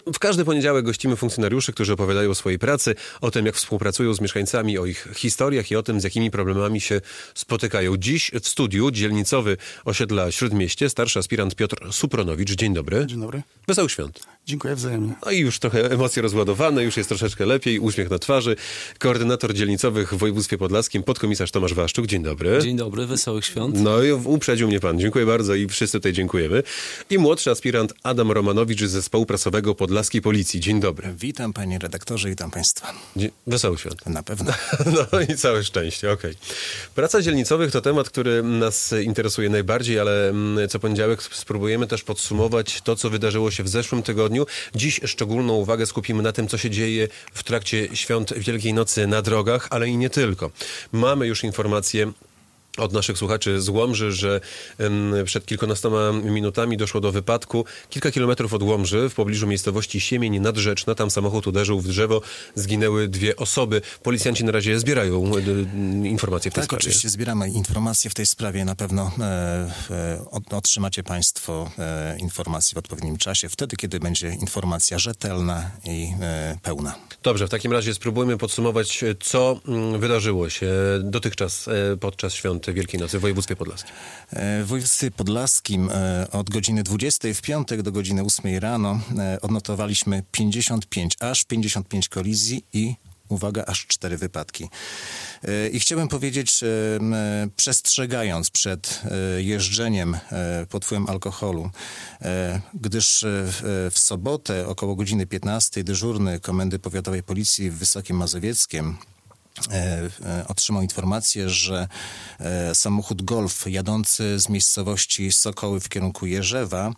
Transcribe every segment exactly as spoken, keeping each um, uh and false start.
W każdy poniedziałek gościmy funkcjonariuszy, którzy opowiadają o swojej pracy, o tym, jak współpracują z mieszkańcami, o ich historiach i o tym, z jakimi problemami się spotykają. Dziś w studiu dzielnicowy osiedla Śródmieście, starszy aspirant Piotr Supronowicz. Dzień dobry. Dzień dobry. Wesołych świąt. Dziękuję wzajemnie. No i już trochę emocje rozładowane, już jest troszeczkę lepiej, uśmiech na twarzy. Koordynator dzielnicowych w województwie podlaskim, podkomisarz Tomasz Waszczuk. Dzień dobry. Dzień dobry, wesołych świąt. No i uprzedził mnie pan. Dziękuję bardzo i wszyscy tutaj dziękujemy. I młodszy aspirant Adam Romanowicz z zespołu prasowego Podlaskiej Policji. Dzień dobry. Witam panie redaktorze, witam państwa. Dzie- Wesołych świąt. Na pewno. No i całe szczęście, okej. Okay. Praca dzielnicowych to temat, który nas interesuje najbardziej, ale co poniedziałek spróbujemy też podsumować to, co wydarzyło się w zeszłym tygodniu. Dziś szczególną uwagę skupimy na tym, co się dzieje w trakcie świąt Wielkiej Nocy na drogach, ale i nie tylko. Mamy już informacje od naszych słuchaczy z Łomży, że um, przed kilkunastoma minutami doszło do wypadku kilka kilometrów od Łomży w pobliżu miejscowości Siemień Nadrzeczna. Tam samochód uderzył w drzewo, zginęły dwie osoby. Policjanci na razie zbierają y, y, informacje w tej tak, sprawie. oczywiście zbieramy informacje w tej sprawie. Na pewno e, e, otrzymacie państwo e, informacje w odpowiednim czasie, wtedy, kiedy będzie informacja rzetelna i e, pełna. Dobrze, w takim razie spróbujmy podsumować, co mm, wydarzyło się dotychczas e, podczas świąt Wielkiej Nocy w województwie podlaskim. W województwie podlaskim od godziny dwudziestej w piątek do godziny ósmej rano odnotowaliśmy pięćdziesiąt pięć, aż pięćdziesiąt pięć kolizji i uwaga, aż cztery wypadki. I chciałbym powiedzieć, przestrzegając przed jeżdżeniem pod wpływem alkoholu, gdyż w sobotę około godziny piętnastej dyżurny Komendy Powiatowej Policji w Wysokim Mazowieckiem otrzymał informację, że samochód Golf jadący z miejscowości Sokoły w kierunku Jerzewa,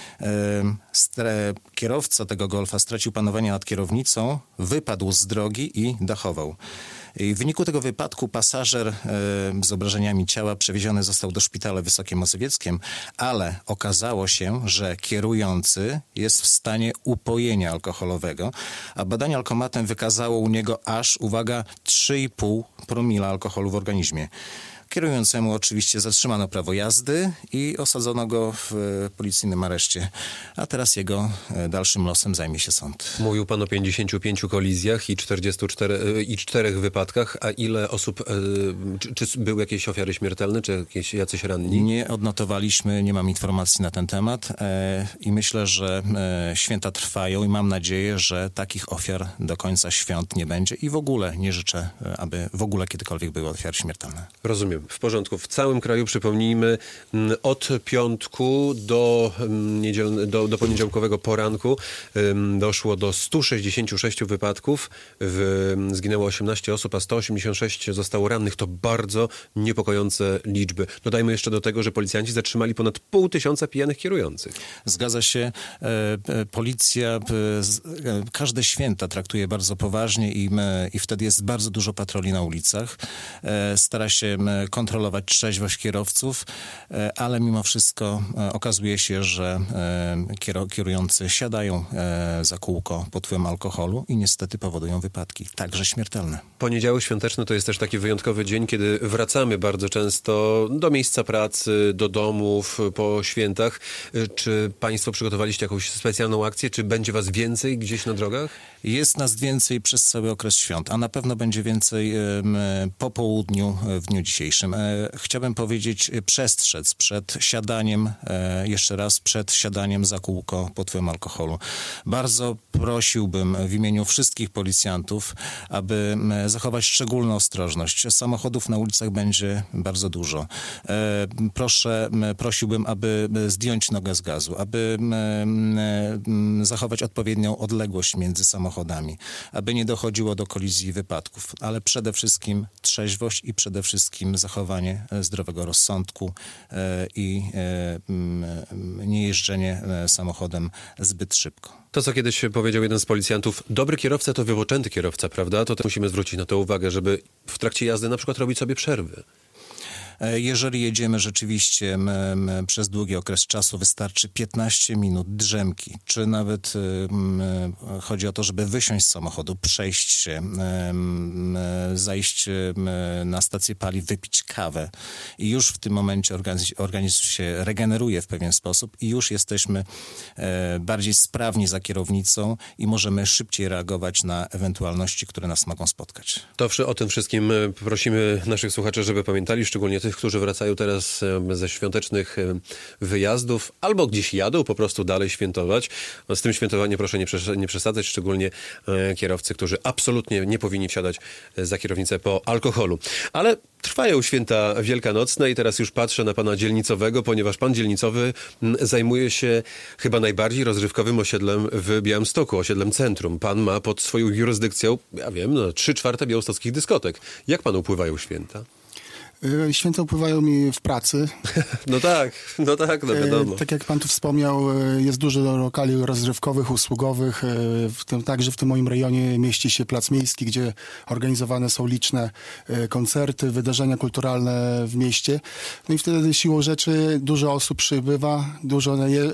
kierowca tego Golfa stracił panowanie nad kierownicą, wypadł z drogi i dachował. I w wyniku tego wypadku pasażer e, z obrażeniami ciała przewieziony został do szpitala w Wysokim Mazowieckim, ale okazało się, że kierujący jest w stanie upojenia alkoholowego, a badanie alkomatem wykazało u niego aż, uwaga, trzy i pół promila alkoholu w organizmie. Kierującemu oczywiście zatrzymano prawo jazdy i osadzono go w policyjnym areszcie, a teraz jego dalszym losem zajmie się sąd. Mówił pan o pięćdziesięciu pięciu kolizjach i czterdziestu czterech, i czterech wypadkach, a ile osób, czy, czy były jakieś ofiary śmiertelne, czy jakieś jacyś ranni? Nie odnotowaliśmy, nie mam informacji na ten temat e, i myślę, że e, święta trwają i mam nadzieję, że takich ofiar do końca świąt nie będzie i w ogóle nie życzę, aby w ogóle kiedykolwiek były ofiary śmiertelne. Rozumiem. W porządku. W całym kraju, przypomnijmy, od piątku do, niedziel... do, do poniedziałkowego poranku doszło do stu sześćdziesięciu sześciu wypadków. W... Zginęło osiemnaście osób, a sto osiemdziesiąt sześć zostało rannych. To bardzo niepokojące liczby. Dodajmy jeszcze do tego, że policjanci zatrzymali ponad pół tysiąca pijanych kierujących. Zgadza się. E, policja e, każde święta traktuje bardzo poważnie i, e, i wtedy jest bardzo dużo patroli na ulicach. E, stara się e, kontrolować trzeźwość kierowców, ale mimo wszystko okazuje się, że kierujący siadają za kółko pod wpływem alkoholu i niestety powodują wypadki, także śmiertelne. Poniedziałek świąteczny to jest też taki wyjątkowy dzień, kiedy wracamy bardzo często do miejsca pracy, do domów po świętach. Czy państwo przygotowaliście jakąś specjalną akcję? Czy będzie was więcej gdzieś na drogach? Jest nas więcej przez cały okres świąt, a na pewno będzie więcej po południu w dniu dzisiejszym. Chciałbym powiedzieć, przestrzec przed siadaniem, jeszcze raz, przed siadaniem za kółko pod wpływem alkoholu. Bardzo prosiłbym w imieniu wszystkich policjantów, aby zachować szczególną ostrożność. Samochodów na ulicach będzie bardzo dużo. Proszę, prosiłbym, aby zdjąć nogę z gazu, aby zachować odpowiednią odległość między samochodami, aby nie dochodziło do kolizji i wypadków, ale przede wszystkim trzeźwość i przede wszystkim zachowanie zdrowego rozsądku i nie jeżdżenie samochodem zbyt szybko. To, co kiedyś powiedział jeden z policjantów, dobry kierowca to wypoczęty kierowca, prawda? To też musimy zwrócić na to uwagę, żeby w trakcie jazdy na przykład robić sobie przerwy. Jeżeli jedziemy rzeczywiście m, m, przez długi okres czasu, wystarczy piętnaście minut drzemki, czy nawet m, chodzi o to, żeby wysiąść z samochodu, przejść się, m, zajść m, na stację paliw, wypić kawę i już w tym momencie organizm, organizm się regeneruje w pewien sposób i już jesteśmy e, bardziej sprawni za kierownicą i możemy szybciej reagować na ewentualności, które nas mogą spotkać. To o tym wszystkim prosimy naszych słuchaczy, żeby pamiętali, szczególnie tych, którzy wracają teraz ze świątecznych wyjazdów albo gdzieś jadą po prostu dalej świętować. Z tym świętowaniem proszę nie, przes- nie przesadzać, szczególnie kierowcy, którzy absolutnie nie powinni wsiadać za kierownicę po alkoholu. Ale trwają święta wielkanocne i teraz już patrzę na pana dzielnicowego, ponieważ pan dzielnicowy zajmuje się chyba najbardziej rozrywkowym osiedlem w Białymstoku, osiedlem Centrum. Pan ma pod swoją jurysdykcją, ja wiem, no, trzy czwarte białostockich dyskotek. Jak panu upływają święta? Święta upływają mi w pracy. No tak, no tak, no wiadomo. Tak jak pan tu wspomniał, jest dużo lokali rozrywkowych, usługowych. W tym, także w tym moim rejonie mieści się Plac Miejski, gdzie organizowane są liczne koncerty, wydarzenia kulturalne w mieście. No i wtedy siłą rzeczy dużo osób przybywa, dużo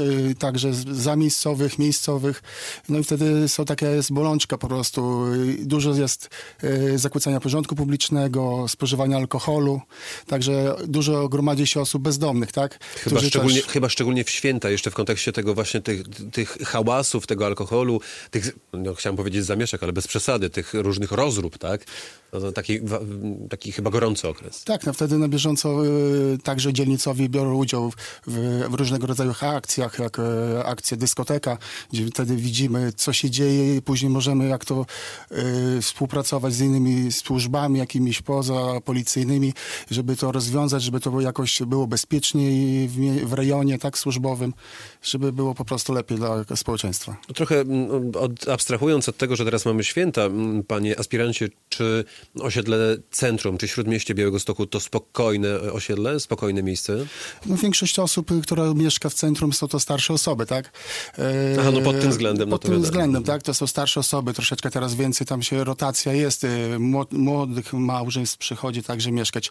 także zamiejscowych, miejscowych. No i wtedy są taka jest bolączka po prostu. Dużo jest zakłócania porządku publicznego, spożywania alkoholu. Także dużo gromadzi się osób bezdomnych, tak? Chyba szczególnie, też... chyba szczególnie w święta, jeszcze w kontekście tego właśnie tych, tych hałasów, tego alkoholu, tych, no chciałem powiedzieć zamieszek, ale bez przesady, tych różnych rozrób, tak? No, to taki, taki chyba gorący okres. Tak, no wtedy na bieżąco y, także dzielnicowi biorą udział w, w, w różnego rodzaju akcjach, jak y, akcja dyskoteka, gdzie wtedy widzimy, co się dzieje i później możemy jak to y, współpracować z innymi służbami, jakimiś pozapolicyjnymi, żeby to rozwiązać, żeby to jakoś było bezpieczniej w, w rejonie tak służbowym, żeby było po prostu lepiej dla społeczeństwa. Trochę od, abstrahując od tego, że teraz mamy święta, panie aspirancie, czy osiedle Centrum, czy Śródmieście Białegostoku to spokojne osiedle, spokojne miejsce? No większość osób, która mieszka w centrum, są to starsze osoby, tak? E, Aha, no pod tym względem. Pod no tym to względem, tak? To są starsze osoby, troszeczkę teraz więcej, tam się rotacja jest, młodych małżeństw przychodzi także mieszkać.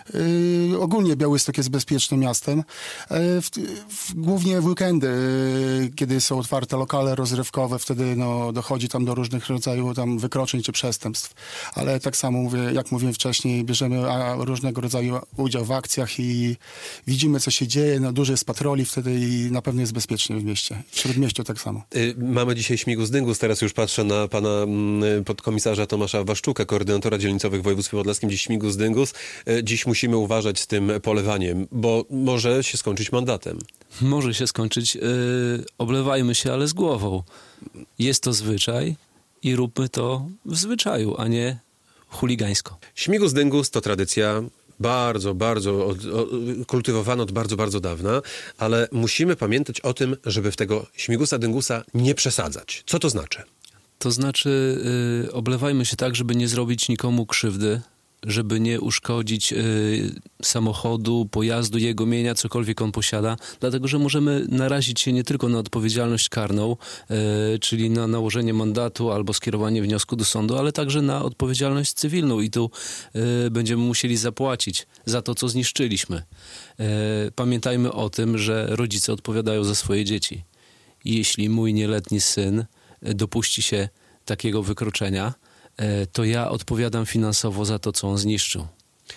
Yy, ogólnie Białystok jest bezpiecznym miastem. Yy, w, w, głównie w weekendy, yy, kiedy są otwarte lokale rozrywkowe, wtedy no, dochodzi tam do różnych rodzajów tam wykroczeń czy przestępstw. Ale tak samo mówię, jak mówiłem wcześniej, bierzemy a, różnego rodzaju udział w akcjach i widzimy, co się dzieje. No, dużo jest patroli wtedy i na pewno jest bezpiecznie w mieście. W Śródmieściu tak samo. Yy, mamy dzisiaj śmigus dyngus. Teraz już patrzę na pana mm, podkomisarza Tomasza Waszczuka, koordynatora dzielnicowych w województwie podlaskim. Dziś śmigus dyngus. Yy, dziś musimy uważać z tym polewaniem, bo może się skończyć mandatem. Może się skończyć. Yy, oblewajmy się, ale z głową. Jest to zwyczaj i róbmy to w zwyczaju, a nie chuligańsko. Śmigus dyngus to tradycja bardzo, bardzo od, o, kultywowana od bardzo, bardzo dawna, ale musimy pamiętać o tym, żeby w tego śmigusa dyngusa nie przesadzać. Co to znaczy? To znaczy yy, oblewajmy się tak, żeby nie zrobić nikomu krzywdy, żeby nie uszkodzić y, samochodu, pojazdu, jego mienia, cokolwiek on posiada, dlatego że możemy narazić się nie tylko na odpowiedzialność karną, y, czyli na nałożenie mandatu albo skierowanie wniosku do sądu, ale także na odpowiedzialność cywilną i tu y, będziemy musieli zapłacić za to, co zniszczyliśmy. Y, pamiętajmy o tym, że rodzice odpowiadają za swoje dzieci. I jeśli mój nieletni syn dopuści się takiego wykroczenia, to ja odpowiadam finansowo za to, co on zniszczył.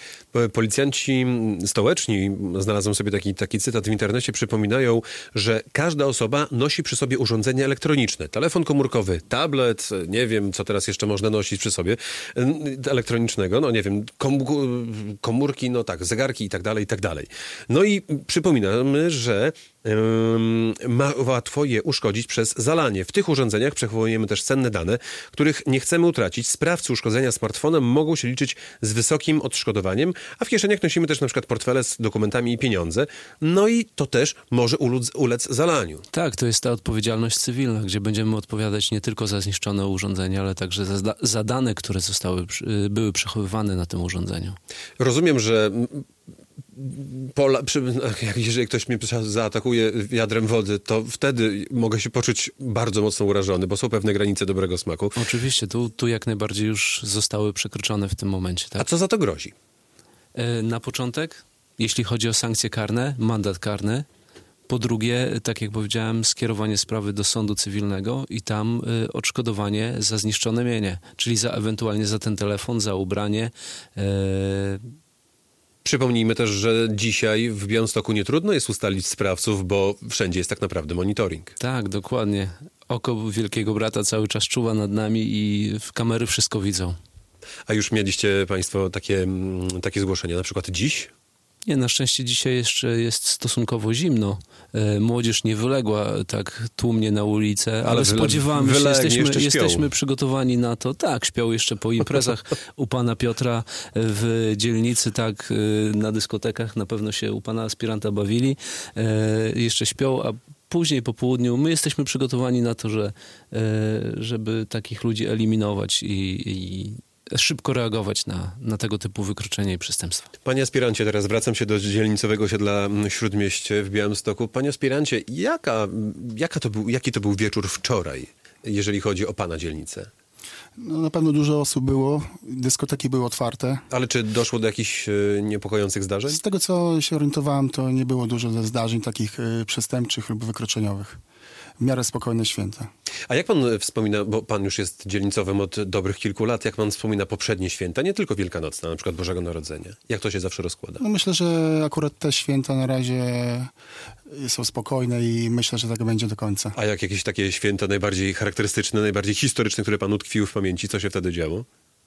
Policjanci stołeczni, znalazłem sobie taki, taki cytat w internecie, przypominają, że każda osoba nosi przy sobie urządzenie elektroniczne. Telefon komórkowy, tablet, nie wiem, co teraz jeszcze można nosić przy sobie elektronicznego, no nie wiem, komórki, no tak, zegarki i tak dalej, i tak dalej. No i przypominamy, że um, ma łatwo je uszkodzić przez zalanie. W tych urządzeniach przechowujemy też cenne dane, których nie chcemy utracić. Sprawcy uszkodzenia smartfonem mogą się liczyć z wysokim odszkodowaniem, a w kieszeniach nosimy też na przykład portfele z dokumentami i pieniądze. No i to też może ulec, ulec zalaniu. Tak, to jest ta odpowiedzialność cywilna, gdzie będziemy odpowiadać nie tylko za zniszczone urządzenie, ale także za, za dane, które zostały, były przechowywane na tym urządzeniu. Rozumiem, że Pola, przy, jak, jeżeli ktoś mnie zaatakuje wiadrem wody, to wtedy mogę się poczuć bardzo mocno urażony, bo są pewne granice dobrego smaku. Oczywiście, tu, tu jak najbardziej już zostały przekroczone w tym momencie. Tak? A co za to grozi? Na początek jeśli chodzi o sankcje karne, mandat karny. Po drugie, tak jak powiedziałem, skierowanie sprawy do sądu cywilnego i tam y, odszkodowanie za zniszczone mienie, czyli za ewentualnie za ten telefon, za ubranie. Y... Przypomnijmy też, że dzisiaj w Białymstoku nie trudno jest ustalić sprawców, bo wszędzie jest tak naprawdę monitoring. Tak, dokładnie. Oko Wielkiego Brata cały czas czuwa nad nami i w kamery wszystko widzą. A już mieliście państwo takie, takie zgłoszenia, na przykład dziś? Nie, na szczęście dzisiaj jeszcze jest stosunkowo zimno. E, młodzież nie wyległa tak tłumnie na ulicę, ale, ale spodziewamy się, jesteśmy, jesteśmy przygotowani na to. Tak, śpią jeszcze po imprezach u pana Piotra w dzielnicy, tak, na dyskotekach. Na pewno się u pana aspiranta bawili. E, jeszcze śpią, a później po południu my jesteśmy przygotowani na to, że, e, żeby takich ludzi eliminować i, i szybko reagować na, na tego typu wykroczenia i przestępstwa. Panie aspirancie, teraz wracam się do dzielnicowego osiedla Śródmieście w Białymstoku. Panie aspirancie, jaka, jaka to był, jaki to był wieczór wczoraj, jeżeli chodzi o pana dzielnicę? No, na pewno dużo osób było, dyskoteki były otwarte. Ale czy doszło do jakichś y, niepokojących zdarzeń? Z tego, co się orientowałem, to nie było dużo zdarzeń takich y, przestępczych lub wykroczeniowych. W miarę spokojne święta. A jak pan wspomina, bo pan już jest dzielnicowym od dobrych kilku lat, jak pan wspomina poprzednie święta, nie tylko wielkanocne, na przykład Bożego Narodzenia? Jak to się zawsze rozkłada? No myślę, że akurat te święta na razie są spokojne i myślę, że tak będzie do końca. A jak jakieś takie święta najbardziej charakterystyczne, najbardziej historyczne, które panu tkwiły w pamięci, co się wtedy działo?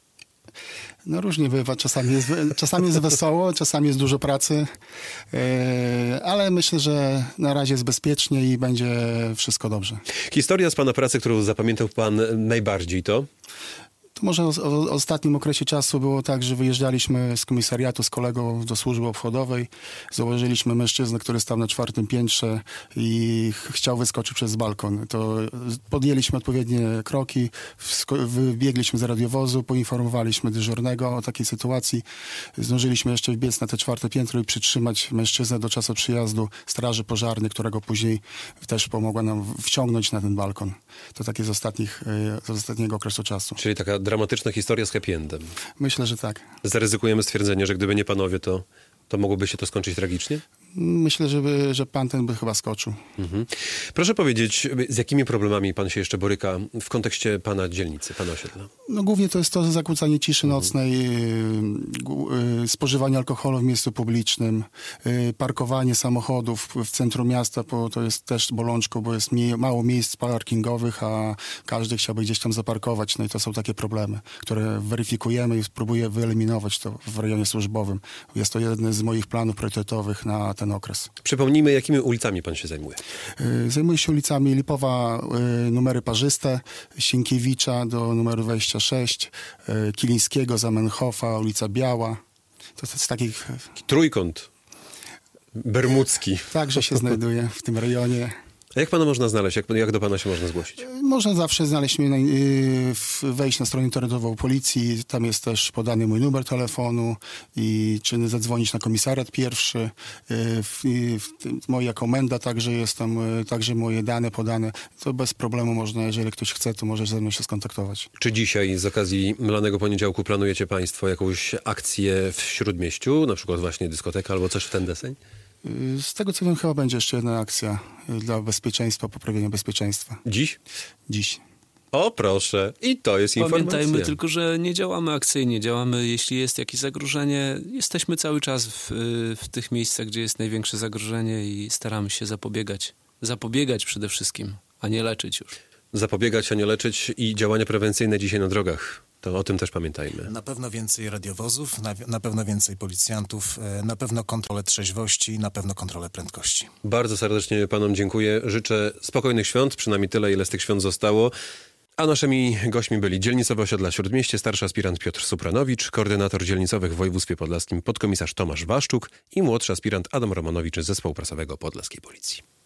No różnie bywa, czasami jest, czasami jest wesoło, czasami jest dużo pracy, yy, ale myślę, że na razie jest bezpiecznie i będzie wszystko dobrze. Historia z pana pracy, którą zapamiętał pan najbardziej, to? To może o, o ostatnim okresie czasu było tak, że wyjeżdżaliśmy z komisariatu z kolegą do służby obchodowej. Zauważyliśmy mężczyznę, który stał na czwartym piętrze i ch- chciał wyskoczyć przez balkon. To podjęliśmy odpowiednie kroki, wsko- wybiegliśmy z radiowozu, poinformowaliśmy dyżurnego o takiej sytuacji. Zdążyliśmy jeszcze wbiec na te czwarte piętro i przytrzymać mężczyznę do czasu przyjazdu straży pożarnej, którego później też pomogła nam wciągnąć na ten balkon. To takie z, ostatnich, z ostatniego okresu czasu. Czyli taka dramatyczna historia z happy endem. Myślę, że tak. Zaryzykujemy stwierdzenie, że gdyby nie panowie, to, to mogłoby się to skończyć tragicznie? Myślę, że, by, że pan ten by chyba skoczył. Mhm. Proszę powiedzieć, z jakimi problemami pan się jeszcze boryka w kontekście pana dzielnicy, pana osiedla? No głównie to jest to zakłócanie ciszy nocnej, yy, yy, spożywanie alkoholu w miejscu publicznym, yy, parkowanie samochodów w centrum miasta, bo to jest też bolączką, bo jest mie- mało miejsc parkingowych, a każdy chciałby gdzieś tam zaparkować. No i to są takie problemy, które weryfikujemy i próbuję wyeliminować to w rejonie służbowym. Jest to jeden z moich planów priorytetowych na ten okres. Przypomnijmy, jakimi ulicami pan się zajmuje? Yy, zajmuję się ulicami Lipowa, yy, numery parzyste, Sienkiewicza do numeru dwadzieścia sześć, yy, Kilińskiego, Zamenhofa, ulica Biała. To jest takich... Trójkąt bermudzki. Także się znajduje w tym rejonie. A jak pana można znaleźć? Jak, jak do pana się można zgłosić? Można zawsze znaleźć mnie, na, yy, wejść na stronę internetową policji. Tam jest też podany mój numer telefonu i czy zadzwonić na komisariat pierwszy. Yy, w, w, moja komenda także jest tam, yy, także moje dane podane. To bez problemu można, jeżeli ktoś chce, to może ze mną się skontaktować. Czy dzisiaj z okazji Mlanego Poniedziałku planujecie państwo jakąś akcję w Śródmieściu? Na przykład właśnie dyskoteka albo coś w ten deseń? Z tego co wiem, chyba będzie jeszcze jedna akcja dla bezpieczeństwa, poprawienia bezpieczeństwa. Dziś? Dziś. O proszę, i to jest informacja. Pamiętajmy tylko, że nie działamy akcyjnie, działamy, jeśli jest jakieś zagrożenie, jesteśmy cały czas w, w tych miejscach, gdzie jest największe zagrożenie i staramy się zapobiegać. Zapobiegać przede wszystkim, a nie leczyć już. Zapobiegać, a nie leczyć i działania prewencyjne dzisiaj na drogach. To o tym też pamiętajmy. Na pewno więcej radiowozów, na, na pewno więcej policjantów, na pewno kontrolę trzeźwości, na pewno kontrolę prędkości. Bardzo serdecznie panom dziękuję. Życzę spokojnych świąt, przynajmniej tyle, ile z tych świąt zostało. A naszymi gośćmi byli dzielnicowy osiedla Śródmieście, starszy aspirant Piotr Supranowicz, koordynator dzielnicowych w województwie podlaskim podkomisarz Tomasz Waszczuk i młodszy aspirant Adam Romanowicz z Zespołu Prasowego Podlaskiej Policji.